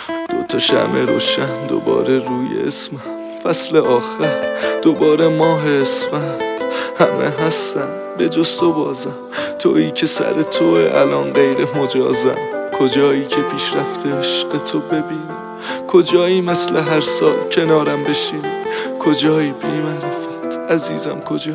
دوتا شمع روشن دوباره روی اسمم، فصل آخر دوباره ماه اسفند. همه هستن به جز تو بازم، تویی که سر توه الان غیر مجازم. کجایی که پیشرفت عشق تو ببینی، کجایی مثل هر سال کنارم بشینی، کجایی بی معرفت عزیزم، کجایی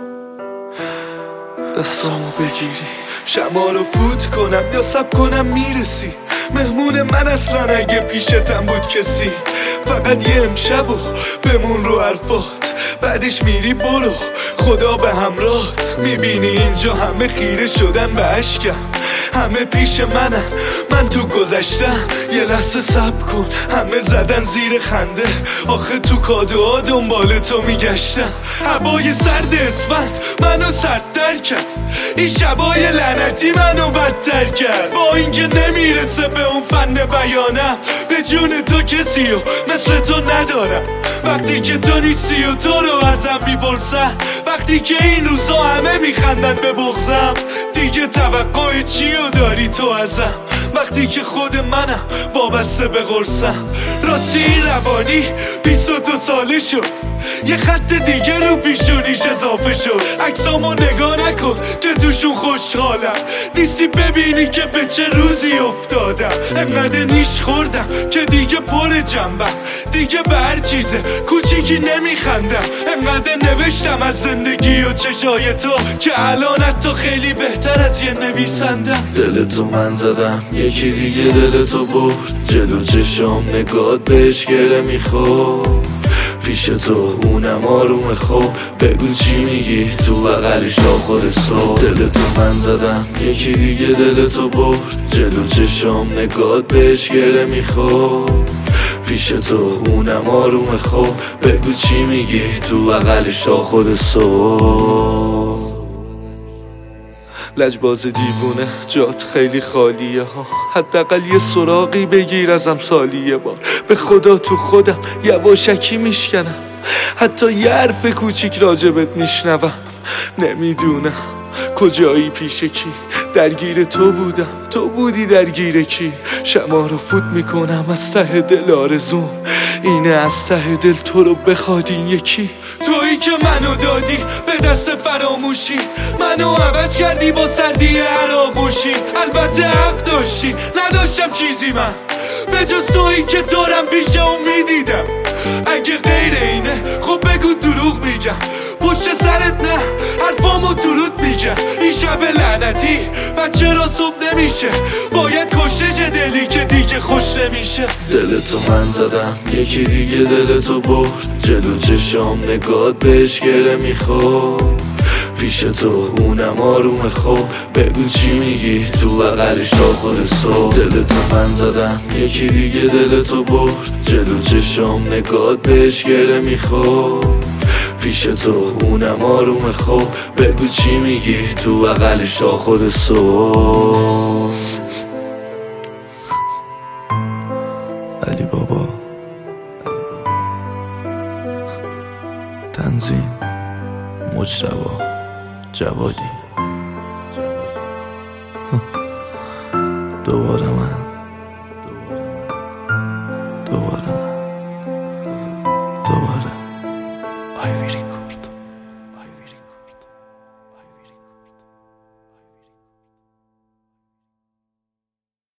دستامو بگیری، شما رو فوت کنم یا سب کنم میرسی. مهمون من اصلا اگه پیشتم بود کسی، فقط یه امشب و بمون رو حرفات، بعدش میری برو خدا به همراهت. میبینی اینجا همه خیره شدن به اشکم، همه پیش منن من تو گذشتم. یه لحظه صبر کن، همه زدن زیر خنده، آخه تو کادوها دنبال تو میگشتم. هوای سرد اسفند منو سردتر کرد، این شبای لعنتی منو بدتر کرد. با اینکه نمیرسه به اون فن بیانم، به جون تو کسی و مثل تو ندارم. وقتی که تو نیستی و تو رو ازم میپرسن، وقتی که این روزا همه میخندن به بغضم، دیگه توقع چیو داری تو ازم؟ وقتی که خود منم وابسته به قرصم. راستی این روانی 22 ساله شد، یه خط دیگه رو پیشونیش اضافه شد. عکسامو نگاه نکن که توشون خوشحالم، نیستی ببینی که به چه روزی افتادم. انقدر نیش خوردم که دیگه پر جنبم، دیگه به هر چیز کوچیکی نمیخندم. انقدر نوشتم از زندگی و چشای تو که الان حتی خیلی بهتر از یه نویسندم. دل تو من زدم، یکی دیگه دل تو برد، جلو چشام نگات بهش گره میخورد. پیش تو اونم آروم خوب، بگو چی میگی تو بغلش تا خود صبح. دل تو من زدم، یکی دیگه دل تو برد، جلو چشام نگات بهش گره میخورد. پیش تو اونم آروم خوب، بگو چی میگی تو بغلش تا خود صبح. لجباز دیوونه جات خیلی خالیه ها، حداقل یه سراغی بگیر ازم سالی یه بار. به خدا تو خودم یواشکی میشکنم، حتی یه حرف کوچیک راجبت میشنوم. نمیدونم کجایی پیش کی، درگیر تو بودم تو بودی درگیر کی. شما رو فوت میکنم از ته دل، آرزوم اینه از ته دل تو رو بخواد این یکی. تویی که منو دادی به دست فراموشی، منو عوض کردی با سردی هر آغوشی. البته حق داشتی، نداشتم چیزی من به جز تویی که دارم پیش اون میدیدم. اگه غیر اینه خب بگو دروغ میگم، پشت سرت نه حرفامو درود میگم. این شب لعنتی و چرا صبح نمیشه، باید کشته چه دلی که دیگه خوش نمیشه. دل تو من زدم، یکی دیگه دل تو برد، جلو چشام نگات بهش گره میخورد. پیش تو اونم آروم خوب، بگو چی میگی تو بغلش تا خود صبح. دل تو من زدم، یکی دیگه دل تو برد، جلو چشام نگات بهش گره میخورد. پیش تو اونم آروم خوب، بگو چی میگی تو بغلش تا خود صبح. علی بابا تنظیم مجتبی جوادی. دوباره من